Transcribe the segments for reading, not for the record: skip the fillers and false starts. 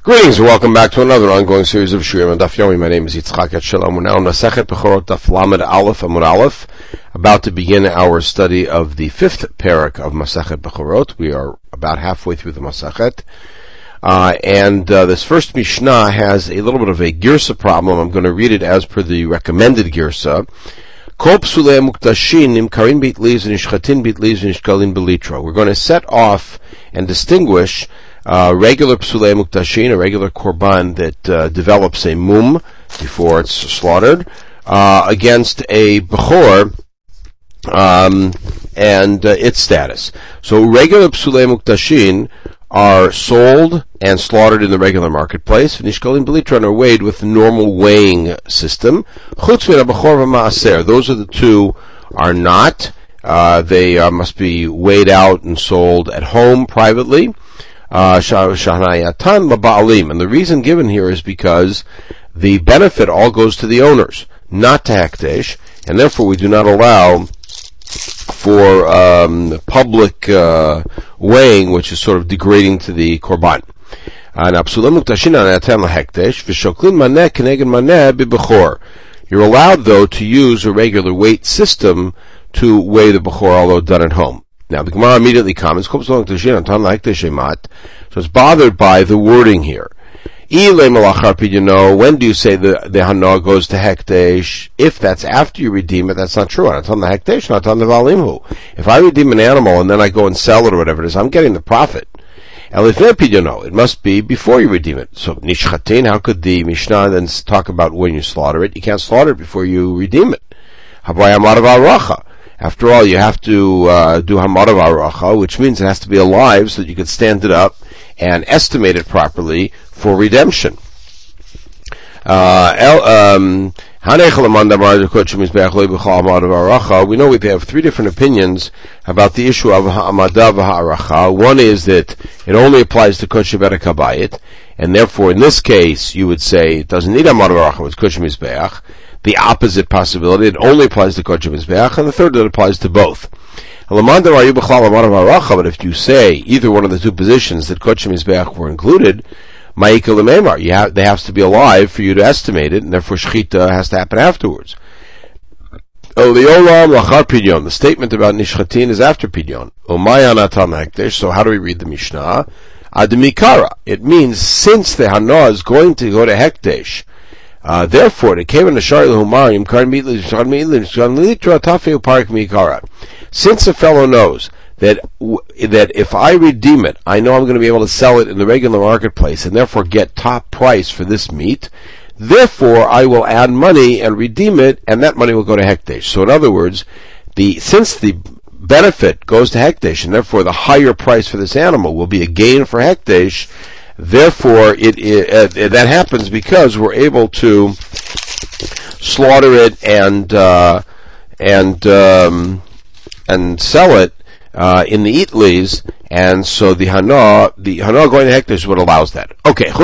Greetings and welcome back to another ongoing series of Shurim and Daf Yomi. My name is Yitzchak Shalom. We're now on Masechet Bechorot Daf Lamed Aleph Amud Aleph, about to begin our study of the fifth parak of Masechet Bechorot. We are about halfway through the Masechet. This first Mishnah has a little bit of a Girsa problem. I'm going to read it as per the recommended Girsa. Kol psulei muktashim nimkarin bitlis v'nishchatin bitlis v'nishkalin belitra. We're going to set off and distinguish regular psulei muktashin, a regular korban that develops a mum before it's slaughtered, against a bechor and its status. So regular psulei muktashin are sold and slaughtered in the regular marketplace. V'nishkalin belitra, and are weighed with the normal weighing system. Chutz min habechor v'maaser. Those are the two are not. They must be weighed out and sold at home privately. And the reason given here is because the benefit all goes to the owners, not to Hekdesh, and therefore we do not allow for public weighing, which is sort of degrading to the korban. You're allowed, though, to use a regular weight system to weigh the bechor, although done at home. Now, the Gemara immediately comments, so it's bothered by the wording here. When do you say the Hana goes to Hekdesh? If that's after you redeem it, that's not true. If I redeem an animal and then I go and sell it or whatever it is, I'm getting the profit. It must be before you redeem it. So, Nishchatin, how could the Mishnah then talk about when you slaughter it? You can't slaughter it before you redeem it. After all, you have to do hamarav aracha, which means it has to be alive so that you can stand it up and estimate it properly for redemption. We know we have three different opinions about the issue of ha'amada v'ha'aracha. One is that it only applies to kodesh kabayit, and therefore in this case you would say it doesn't need ha'amada v'ha'aracha, it's kodesh mizbeach. The opposite possibility, it only applies to kodesh mizbeach, and the third, that applies to both. But if you say either one of the two positions that kodesh mizbeach were included, they have to be alive for you to estimate it, and therefore shechita has to happen afterwards. The statement about nishchatin is after pidyon. So how do we read the Mishnah? Admikara. It means since the Hana is going to go to Hekdesh, therefore, it came in the Shari Lahumarim, since a fellow knows that if I redeem it, I know I'm going to be able to sell it in the regular marketplace and therefore get top price for this meat, therefore I will add money and redeem it, and that money will go to Hekdesh. So in other words, since the benefit goes to Hekdesh, and therefore the higher price for this animal will be a gain for Hekdesh, therefore, that happens because we're able to slaughter it and sell it in the Itlis, and so the Hana going to Hekdesh is what allows that. Okay, so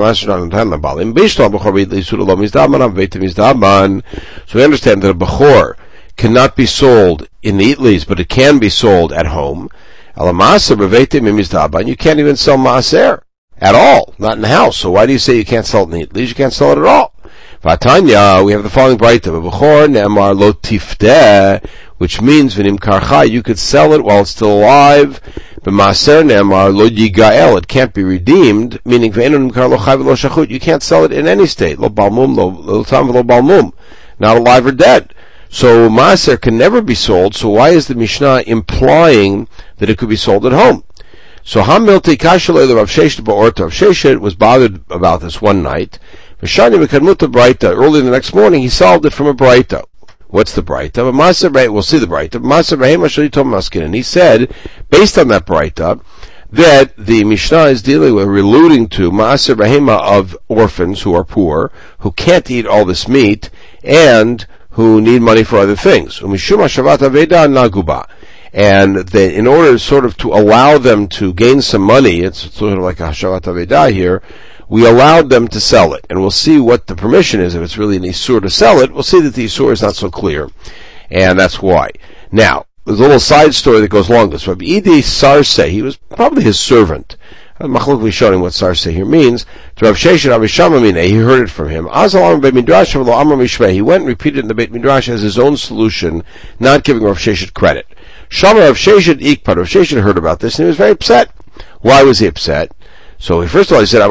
we understand that a bechor cannot be sold in the Itlis, but it can be sold at home. And you can't even sell maaser at all, not in the house. So why do you say you can't sell it in the Itlis? You can't sell it at all. Vatanya, we have the following brayta: B'chor ne'amar lo tifteh, which means v'nim karcha, you could sell it while it's still alive. B'maser ne'amar lo yigael, it can't be redeemed, meaning v'enu nimkar lo chai v'lo shachut, you can't sell it in any state. Lo balmum, lo tam v'lo balmum, not alive or dead. So maser can never be sold. So why is the Mishnah implying that it could be sold at home? So Hamilti Kashalei Rav Sheshet Ba'orta. Rav Sheshet was bothered about this one night. V'shani Mekadmuta Braita. Early the next morning, he solved it from a Braita. What's the Braita? We'll see the Braita. And he said, based on that Braita, that the Mishnah is dealing with, alluding to Ma'aser Behema of orphans who are poor, who can't eat all this meat, and who need money for other things. Umishuma Shavat Aveda Naguba. And in order sort of to allow them to gain some money, it's sort of like a Hashavat Avedah here, we allowed them to sell it. And we'll see what the permission is. If it's really an Isur to sell it, we'll see that the Isur is not so clear. And that's why. Now, there's a little side story that goes along this. Rabbi Idi Sarse, he was probably his servant. Machlok Rishonim, what Sarse here means. To Rav Sheshet Rav Shama Mineh, he heard it from him. Azal Amar Beit Midrash V'lo Amar Mishvei. He went and repeated it in the Beit Midrash as his own solution, not giving Rav Sheshet credit. Shama Rav Sheshet Ikpad. Rav Sheshet heard about this and he was very upset. Why was he upset? So first of all, he said,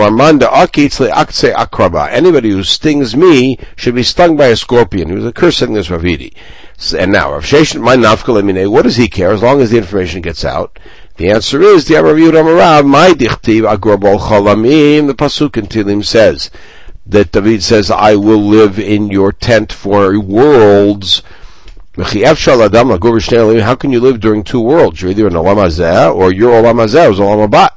anybody who stings me should be stung by a scorpion. He was cursing this Ravidi. And now, Rav Sheshet, my nafkal emine, what does he care as long as the information gets out? The answer is, the Pasuk in Tehillim says, that David says, I will live in your tent for worlds. How can you live during two worlds? You're either in Olam Hazeh, or your Olam Hazeh is Olam Haba.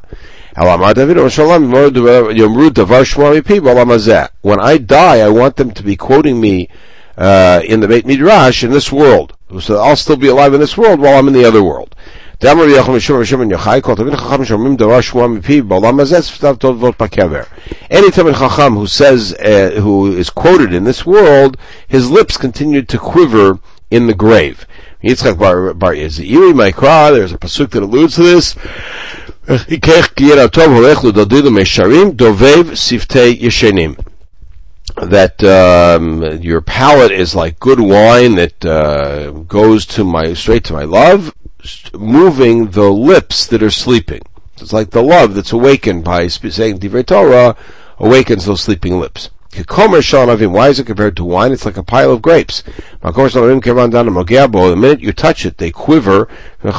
When I die, I want them to be quoting me in the Beit Midrash in this world. So I'll still be alive in this world while I'm in the other world. Any Talmid Chacham who says, who is quoted in this world, his lips continued to quiver in the grave. Yitzchak Bar Yeziri Maikra, there's a pasuk that alludes to this. That your palate is like good wine that goes to straight to my love, moving the lips that are sleeping. It's like the love that's awakened by saying Divrei Torah awakens those sleeping lips. Why is it compared to wine? It's like a pile of grapes. The minute you touch it, they quiver. The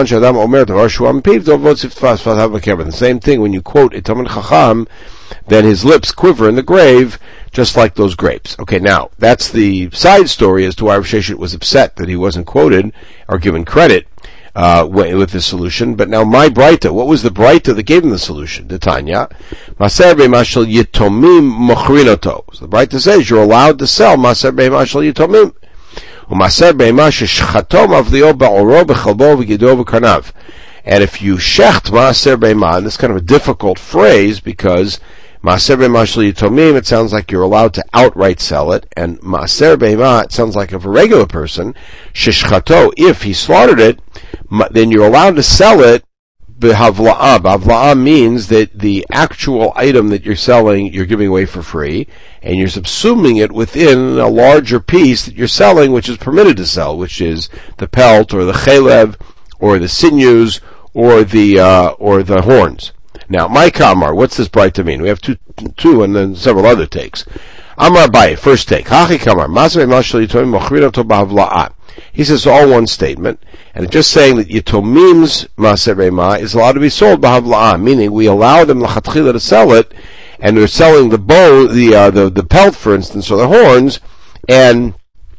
same thing when you quote a Talmid Chacham, then his lips quiver in the grave, just like those grapes. Okay, now, that's the side story as to why Rav Sheshet was upset that he wasn't quoted, or given credit, with this solution. But now my Braita, what was the Braita that gave him the solution? The Tanya, Maser Be'ema Shel Yitomim Mochrinoto. So the Braita says you're allowed to sell Maser Be'ema Shel Yitomim. U'Maser Be'ema Sheshchato Mavlio Ba'oro B'chalbo V'Gido V'Karnav. And if you shecht Maser Be'ema, and this is kind of a difficult phrase because Maser Be'ema Shel Yitomim, it sounds like you're allowed to outright sell it, and Maser Be'ema, it sounds like of a regular person. Sheshchato, if he slaughtered it, then you're allowed to sell it b'havla'ah. B'havla'ah means that the actual item that you're selling, you're giving away for free, and you're subsuming it within a larger piece that you're selling, which is permitted to sell, which is the pelt, or the chelev, or the sinews, or the horns. Now, my kamar, what's this Braita mean? We have two, and then several other takes. Amar Abaye, first take. Hachi kamar, masvei mashal yitomim mochrinoto b'havla'ah. He says all one statement, and it's just saying that Yitomim's Maser Be'ema is allowed to be sold b'havla'ah, meaning we allow them l'chatchila to sell it, and they're selling the bow, the pelt, for instance, or the horns, and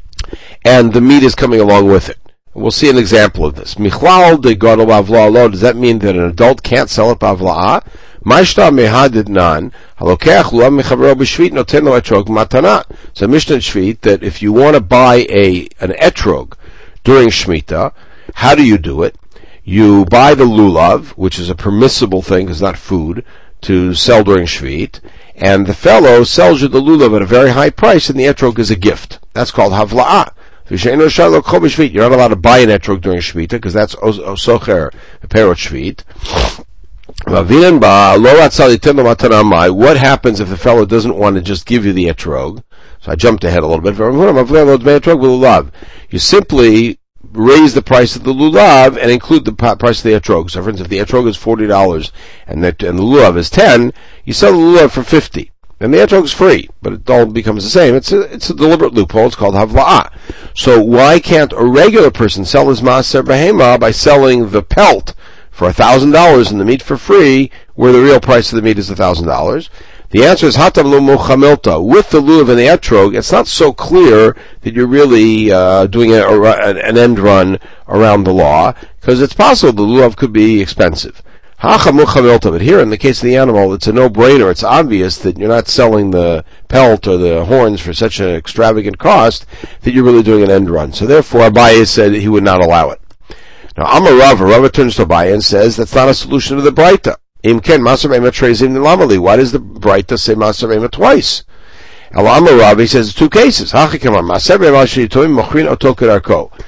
the meat is coming along with it. We'll see an example of this. Michlal de gadol b'havla'ah. Does that mean that an adult can't sell it b'havla'ah? Ma'ishta mehadid nan halokech lu'am mechavero b'shvit noten lo etrog matana. So Mishnah Shvit that if you want to buy an etrog during Shemitah, how do you do it? You buy the lulav, which is a permissible thing, because it's not food, to sell during Shvit, and the fellow sells you the lulav at a very high price, and the etrog is a gift. That's called havla'ah. You're not allowed to buy an etrog during Shemitah, because that's osocher perot Shvit. What happens if the fellow doesn't want to just give you the etrog? So I jumped ahead a little bit. You simply raise the price of the lulav and include the price of the etrog. So for instance, if the etrog is $40 and the lulav is $10, you sell the lulav for $50. And the etrog is free, but it all becomes the same. It's a deliberate loophole. It's called havla'ah. So why can't a regular person sell his Maser Behema by selling the pelt for $1,000 and the meat for free, where the real price of the meat is $1,000? The answer is hatam lo mochamilta. With the lulav and the etrog, it's not so clear that you're really doing an end run around the law, because it's possible the lulav could be expensive. But here, in the case of the animal, it's a no-brainer. It's obvious that you're not selling the pelt or the horns for such an extravagant cost that you're really doing an end run. So therefore, Abaye said he would not allow it. Now, Amar Rava turns to Abaye and says that's not a solution to the Braita. Why does the Braita say Maser Behema twice? Amar Rava, he says two cases.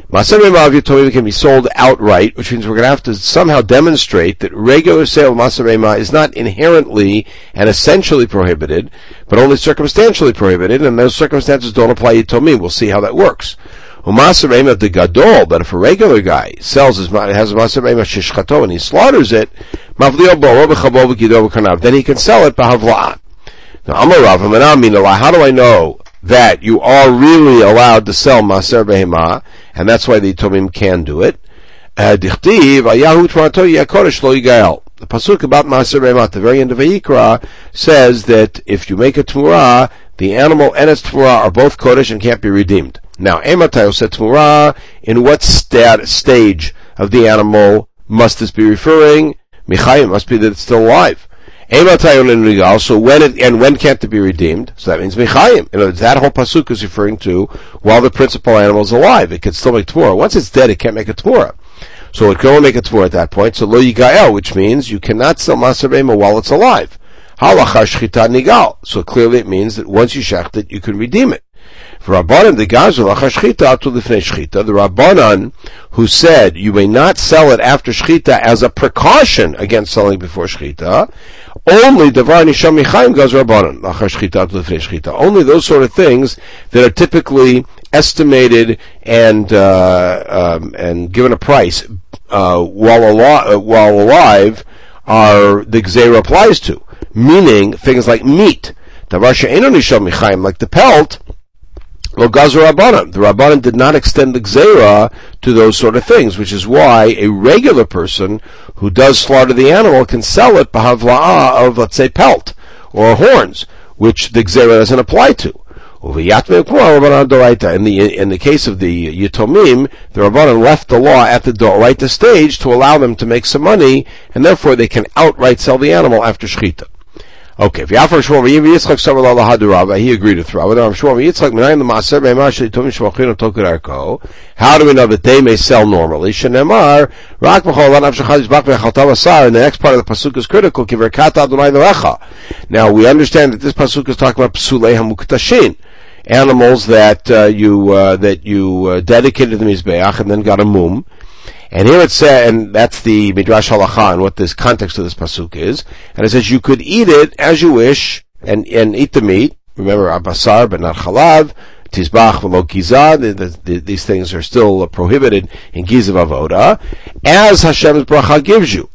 Maaser Behema of Yatomim can be sold outright, which means we're going to have to somehow demonstrate that regular sale of Maaser Behema is not inherently and essentially prohibited, but only circumstantially prohibited, and those circumstances don't apply to Yatomim. We'll see how that works. Maaser Behema de Gadol, but if a regular guy has a Maaser Behema shishchato and he slaughters it, mavlio bo b'chabo b'gido b'karnav, then he can sell it b'havla'ah. Now, Amar Rav, how do I know that you are really allowed to sell Maaser Behema, and that's why the Yatomim can do it? Dichtiv, ayahu t'marato yakodesh lo yigael. The pasuk about Maaser Behema at the very end of Vayikra says that if you make a t'murah, the animal and its t'murah are both kodesh and can't be redeemed. Now, Ematay said t'murah, in what stage of the animal must this be referring? Michayim, must be that it's still alive. So when can't it be redeemed? So that means Michayim. In other words, that whole pasuk is referring to while the principal animal is alive. It can still make t'murah. Once it's dead, it can't make a t'murah. So it can only make a t'murah at that point. So lo yigael, which means you cannot sell Maaser Behema while it's alive. Halachar shchita nigal. So clearly it means that once you shecht it, you can redeem it. For Rabbanan the Gazu lachar shchita to lifnei shchita, the Rabbanan who said you may not sell it after shchita as a precaution against selling before shchita, only davar nisham michayim gaz Rabbanan lachar shchita to lifnei shchita. Only those sort of things that are typically estimated and given a price while alive are the gzeira applies to, meaning things like meat, davar she'eino nisham michayim, like the pelt. Lo gazer Rabbanan. The Rabbanan did not extend the gzeira to those sort of things, which is why a regular person who does slaughter the animal can sell it b'havla'ah of, let's say, pelt or horns, which the gzeira doesn't apply to. In the case of the Yatomim, the Rabbanan left the law at the Doraita stage to allow them to make some money, and therefore they can outright sell the animal after Shechita. Okay, he agreed with Rav. How do we know that they may sell normally? And the next part of the pasuk is critical. Now we understand that this pasuk is talking about psulei hamuktashin, animals that you dedicated to the mizbeach and then got a mum. And here it says, and that's the Midrash Halacha, and what this context of this pasuk is. And it says you could eat it as you wish, and eat the meat. Remember, abasar but not chalav, tizbach v'lo giza. These things are still prohibited in giza v'avoda, as Hashem's bracha gives you.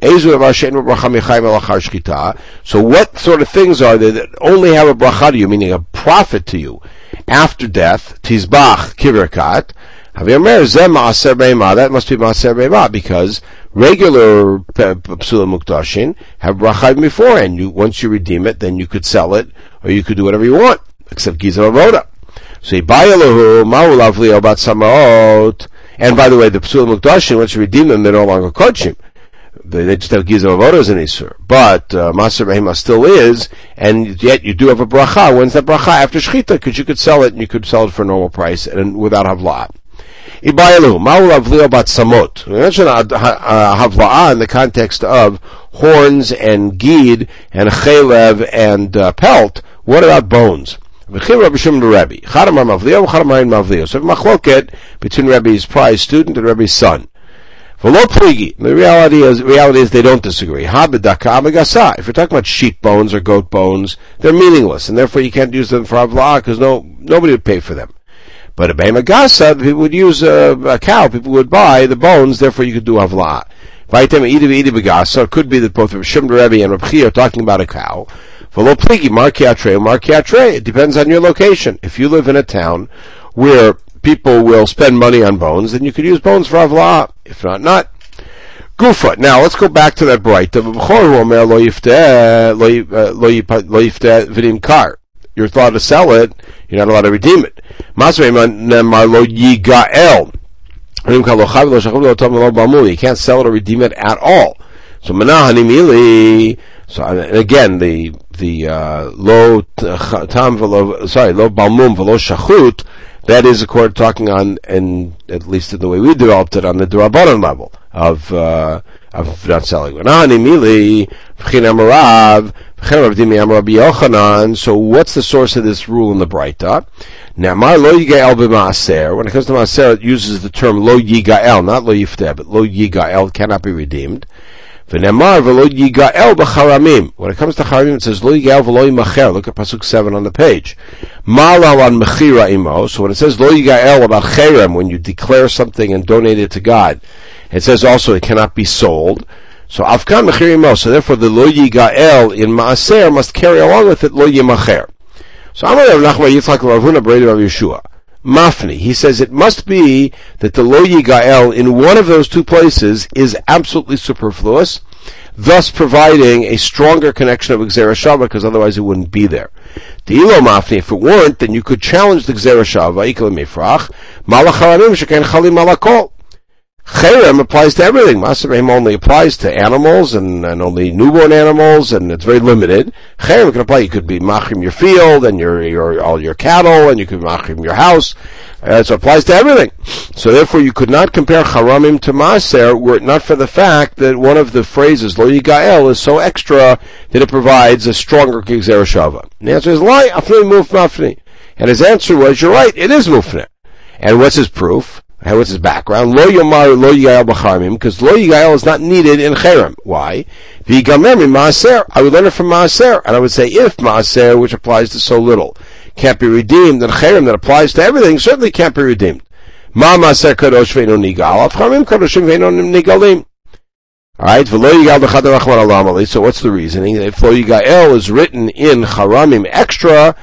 So what sort of things are there that only have a bracha to you, meaning a profit to you, after death? Tizbach kivrakat. That must be Maaser Behema, because regular Psula Mukdashin have bracha before, and once you redeem it, then you could sell it, or you could do whatever you want, except Giza Avoda. So Yibayalahu, Ma'u Lavli Obat Samaot, and by the way, the Psula Mukdashin, once you redeem them, they're no longer Kodshim. They just have Giza Avoda as an Isur. But Maaser Behema still is, and yet you do have a bracha. When's that bracha? After Shechita, because you could sell it, and you could sell it for a normal price, and without Havla'ah. Ibayalu, Ma'u Lavli Obat Samot. We mentioned Havla'ah in the context of horns and gid and chelev and pelt. What about bones? So machloket between Rebbe's prize student and Rebbe's son. The reality is they don't disagree. If you're talking about sheep bones or goat bones, they're meaningless, and therefore you can't use them for Havla'ah because nobody would pay for them. But a Behema Gasa, people would use a cow, people would buy the bones, therefore you could do Havla'ah. It could be that both Rav Shimon Rebbe and Rav Chia are talking about a cow. It depends on your location. If you live in a town where people will spend money on bones, then you could use bones for Havla'ah. If not. Gufa. Now let's go back to that bright. You're allowed to sell it, you're not allowed to redeem it. You can't sell it or redeem it at all. So again, the lo balmum v'lo shachut, that is talking on, and at least in the way we developed it, on the D'Rabbanan level of not selling. So what's the source of this rule in the Braita? Ne'amar lo yigael b'maaser. When it comes to maaser, it uses the term lo yigael, not lo yifteh, but lo yigael, cannot be redeemed. V'ne'amar v'lo yigael b'charamim. When it comes to charamim, it says lo yigael v'lo yimacher. Look at pasuk 7 on the page. Malal on mechira imo. So when it says lo yigael about cherem, when you declare something and donate it to God, it says also it cannot be sold. So afkan mechira imo. So therefore the lo yigael in maaser must carry along with it lo yimacher. So Amar Rav Nachman Yitzchak Rav Huna B'Rei Rav Yeshua. Mafni. He says it must be that the lo yigael in one of those two places is absolutely superfluous, thus providing a stronger connection of Gzera Shava, because otherwise it wouldn't be there. The ilo mafni, if it weren't, then you could challenge the Gzera Shava, ikal mifrach, malach haramim sheken chali malakol. Cherem applies to everything. Maser only applies to animals and only newborn animals, and it's very limited. Cherem can apply. You could be machrim your field and all your cattle, and you could be machrim your house. So it applies to everything. So therefore, you could not compare charamim to maser were it not for the fact that one of the phrases lo yigael is so extra that it provides a stronger gzera shava. And the answer is lie. Afnei muf mafni. And his answer was, you're right. It is mufne. And what's his proof? And what's his background? Lo yomar lo yigael b'charamim, because lo yigael is not needed in cherem. Why? V'yigamer min maaser. I would learn it from maaser, and I would say if maaser, which applies to so little, can't be redeemed, then cherem that applies to everything certainly can't be redeemed. Ma maaser kadosh ve'ino nigal, charamim kadoshim ve'ino nigalim. All right, v'lo yigael b'chadar rachman alam ali. So what's the reasoning? If lo yigael is written in charamim extra,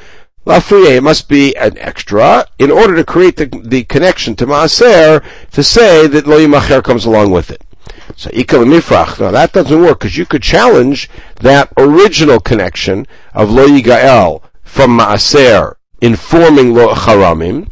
it must be an extra in order to create the connection to maaser to say that lo yimacher comes along with it. So ikal mifrach. Now that doesn't work because you could challenge that original connection of lo yigael from maaser informing lo charamim.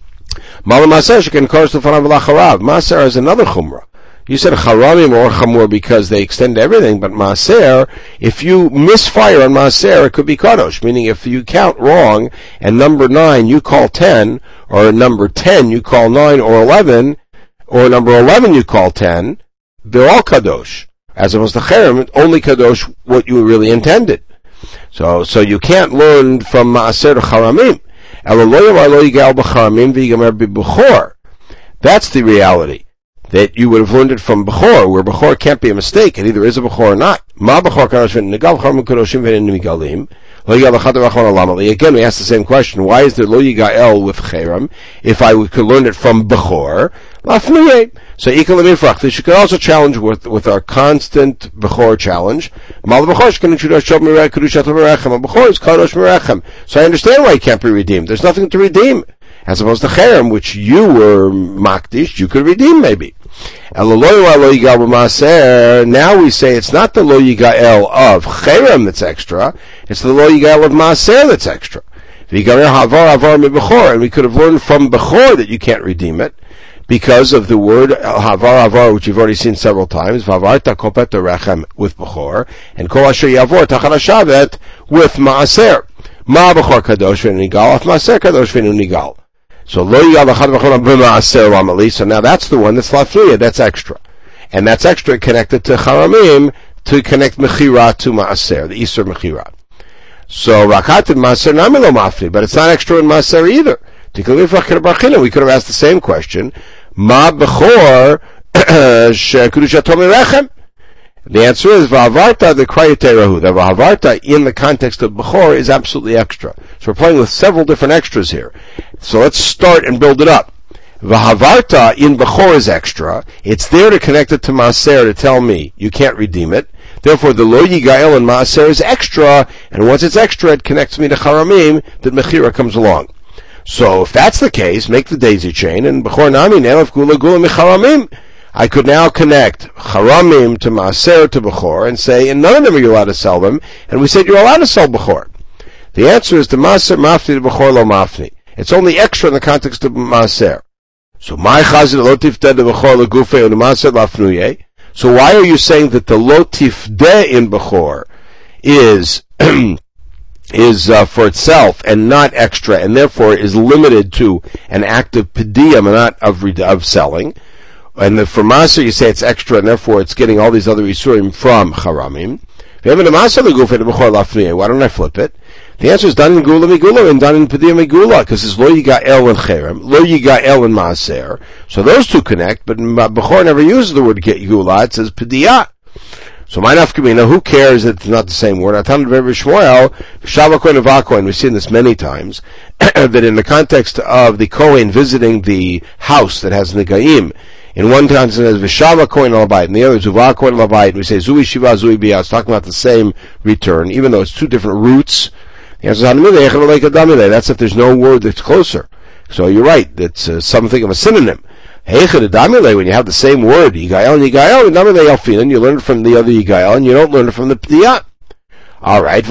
Malam maaser sheken kors lefanav lacharav. Maaser is another chumrah. You said charamim or chamur because they extend everything, but maaser, if you misfire on maaser, it could be kadosh. Meaning, if you count wrong and number 9 you call 10, or number 10 you call 9 or 11, or number 11 you call 10, they're all kadosh. As opposed to cherem, only kadosh what you really intended. So you can't learn from maaser to charamim. That's the reality. That you would have learned it from Bechor, where Bechor can't be a mistake. It either is a Bechor or not. Again, we ask the same question. Why is there Lo Yigael with Cherem if I could learn it from Bechor? So you could also challenge with our constant Bechor challenge. Bechor is Kadosh Merechem. So I understand why he can't be redeemed. There's nothing to redeem. As opposed to Cherem, which you were makdish, you could redeem maybe. Now we say it's not the lo yigael of Cherem that's extra, it's the lo yigael of Maaser that's extra. And we could have learned from Bechor that you can't redeem it, because of the word havar, which you've already seen several times, vavarta kopet rechem with Bechor, and kol asher yavor tachan hashavet with Maaser. Ma Bechor kadosh ve'nu nigal, af Maaser kadosh ve'nu nigal. So lo yigael b'chad v'chol b'maaser lamali. So now that's the one that's lafriya, that's extra, and that's extra connected to charamim to connect mechira to maaser, the Isur mechira. So rakat and maaser nami lo mafni, but it's not extra in maaser either. We could have asked the same question. Ma bechor shekudushato merechem. The answer is v'avarta the krayaterahu. The v'avarta in the context of Bechor is absolutely extra. So we're playing with several different extras here. So let's start and build it up. V'avarta in Bechor is extra. It's there to connect it to Maaser to tell me you can't redeem it. Therefore, the lo yigael in Maaser is extra, and once it's extra, it connects me to Charamim that Mechira comes along. So if that's the case, make the daisy chain and Bechor nami nelef gula gula mecharamim. I could now connect Charamim to Maaser to Bechor and say, and none of them are you allowed to sell them, and we said you're allowed to sell Bechor. The answer is the Maaser mafni to Bechor lo mafni. It's only extra in the context of Maaser. So my chazir lo tifdeh to Bechor legufei and Maaser lafnuye. So why are you saying that the lo tifdeh in Bechor is for itself and not extra, and therefore is limited to an act of pediyam and not of selling? And for Maaser you say it's extra, and therefore it's getting all these other isurim from Charamim. Why don't I flip it? The answer is done in Gula Migula and done in Padiyah Migula, because it's Lo Yigael and Cherem, Lo Yigael and Maaser. So those two connect, but Bechor never uses the word Gula, it says Padiyah. So my nafkamina, who cares that it's not the same word? Atan Rebbe Shmuel, Shava Kohen and Vakohen, we've seen this many times, that in the context of the Kohen visiting the house that has Negaim, in one context it says V'shava Kohen al Bayit, in the other Zuva Kohen al Bayit, we say Zui Shiva Zui Biyah, it's talking about the same return, even though it's two different roots. The answer is that's if there's no word that's closer. So you're right, that's something of a synonym. When you have the same word, Yigael and Yigael, you learn it from the other Yigael, and you don't learn it from the P'diyah. Alright,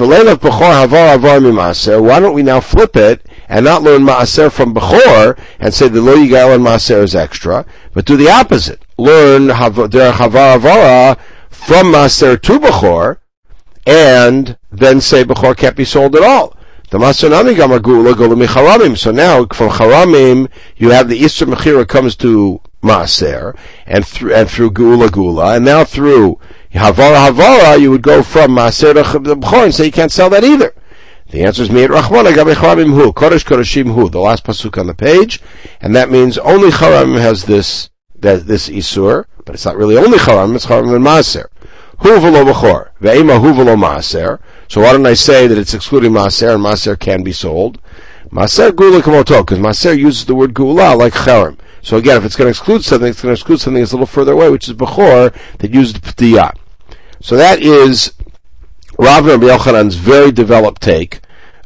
why don't we now flip it, and not learn Ma'aser from Bechor, and say the Lo Yigael and Ma'aser is extra, but do the opposite. Learn Derech Havar Avara from Ma'aser to Bechor, and then say Bechor can't be sold at all. So now, from Charamim, you have the Isser Mechira comes to Maaser, and through Gula, and now through Havara, you would go from Maaser to Bechor and say you can't sell that either. The answer is Me'et Rachmana Gabe Charamim Hu, Kodesh Kodeshim Hu, the last pasuk on the page, and that means only Charamim has this Isur, but it's not really only Charamim, it's Charamim and Maaser. Hu v'lo Bechor, ve'ema hu v'lo Maaser. So why don't I say that it's excluding Maaser, and Maaser can be sold? Maaser Gula Kamoto, because Maaser uses the word Gula like Cherem. So again, if it's going to exclude something, it's going to exclude something that's a little further away, which is Bechor, that used P'tiyah. So that is Rav and Rabbi Yochanan's very developed take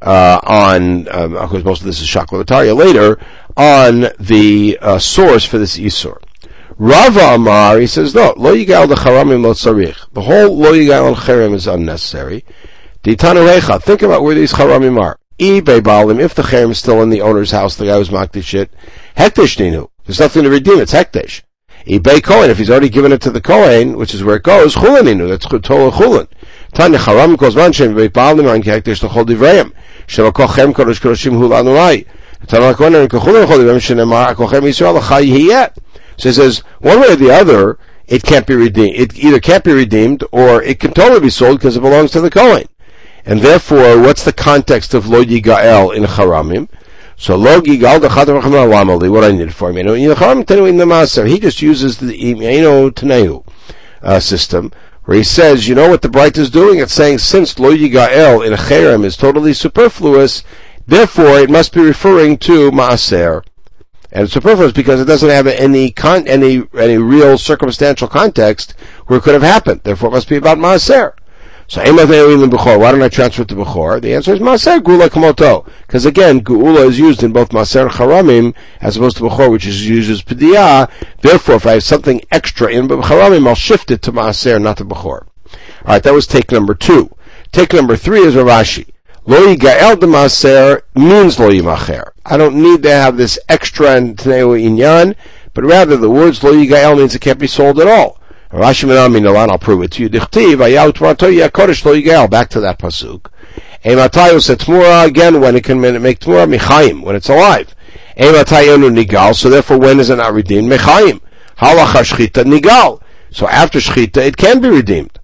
on, of course most of this is Shaklavataria later, on the source for this Isur. Rava Amar, he says, no, Lo Yigael de Charamim Lo Tzarich. The whole Lo Yigael and Cherem is unnecessary. Think about where these Charamim are. If the Cherem is still in the owner's house, the guy who's makdish it, Hekdesh Ninu. There's nothing to redeem, it's Hekdesh. Kohen, if he's already given it to the Kohen, which is where it goes, Chulin Ninu, that's Tola Chulin. Tanya Charamim Kos Manchem, Bei Baalim An Hekdesh L'chol Divrayim. Shema Kochem Kodesh Kodoshim Hu L'Anulai. Tanya Kohen and Kochulin L'chol Divrayim Shenemar Kochem Yisrael L'chai Yiyet. So it says, one way or the other, it can't be redeemed. It either can't be redeemed, or it can totally be sold because it belongs to the Kohen. And therefore, what's the context of Lo Yigael in Charamim? So Lo Yigael D'Chatav Rachamim Alamali, what I need for him. In Charamim Tenu in the Maaser, he just uses the Ino Tanehu system, where he says, you know what the Bright is doing? It's saying, since Lo Yigael in Cherem is totally superfluous, therefore it must be referring to Maaser. And it's superfluous because it doesn't have any real circumstantial context where it could have happened. Therefore it must be about Maaser. So, why don't I transfer it to Bechor? The answer is Maaser Gula Kamoto. Because again, Gula is used in both Maaser and Charamim, as opposed to Bechor, which is used as P'diyah. Therefore, if I have something extra in Charamim, I'll shift it to Maaser, not to Bechor. Alright, that was take number 2. Take number 3 is Rashi. Lo Yigael de Maaser means Lo Yimacher. I don't need to have this extra and Taneu Inyan, but rather the words Lo Yigael means it can't be sold at all. Rashi Menami Nalan, I'll prove it to you. Dichtiv, Ayahu Tmarato Yakodesh Lo Yigael. Back to that pasuk. Ematayos Tmura, again, when it can make Tmura, Michaim, when it's alive. Ematayonu Nigal, so therefore when is it not redeemed? Michaim. Halacha Shchita Nigal. So after Shchita, it can be redeemed.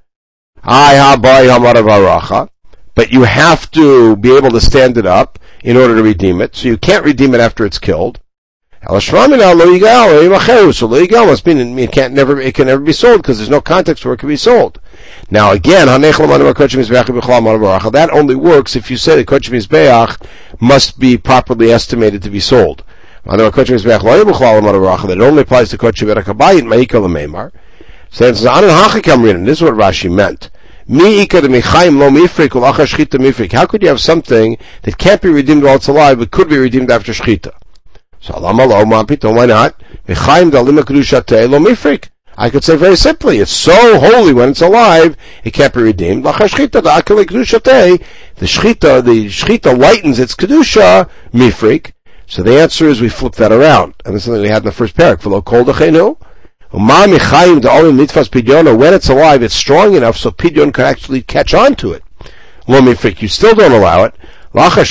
But you have to be able to stand it up in order to redeem it. So you can't redeem it after it's killed. So Lo Yigael must mean it can never be sold because there's no context where it can be sold. Now again, that only works if you say the Kodesh Mizbeach must be properly estimated to be sold. That only applies to Kodesh Mizbeach Habayit Ma'ika L'Meimar. So this is what Rashi meant. How could you have something that can't be redeemed while it's alive but could be redeemed after Shchita? So why not? I could say very simply, it's so holy when it's alive, it can't be redeemed. The Shchita lightens its Kedusha, mifrik. So the answer is we flip that around. And this is something we had in the first parak. When it's alive, it's strong enough so Pidyon can actually catch on to it. You still don't allow it. So after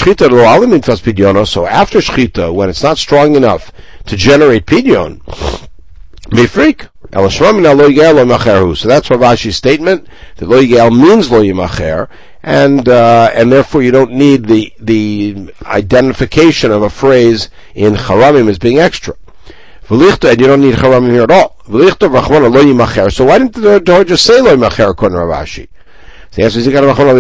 Shchita, when it's not strong enough to generate Pidyon, Mifrik. So that's Rav Ashi's statement, that Lo Yigael means Lo Yimacher, and therefore you don't need the identification of a phrase in Charamim as being extra. And you don't need Charamim here at all. So why didn't the Torah just say lo yimacher according to Rav Ashi? So the answer is,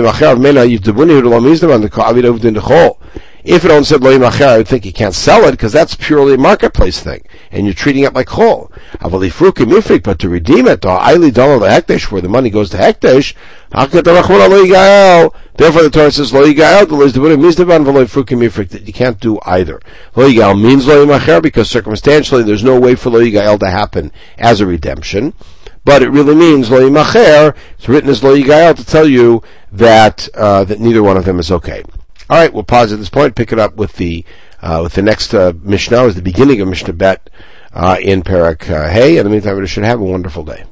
if it only said lo yimacher, I would think you can't sell it, because that's purely a marketplace thing, and you're treating it like chol. But to redeem it, where the money goes to hekdesh, therefore the Torah says lo yigael, that you can't do either. Lo yigael means lo yimacher, because circumstantially there's no way for lo yigael to happen as a redemption. But it really means lo yimacher. It's written as lo yigael to tell you that neither one of them is okay. All right, we'll pause at this point. Pick it up with the next Mishnah, is the beginning of Mishnah Bet in Perek Hey. In the meantime, we should have a wonderful day.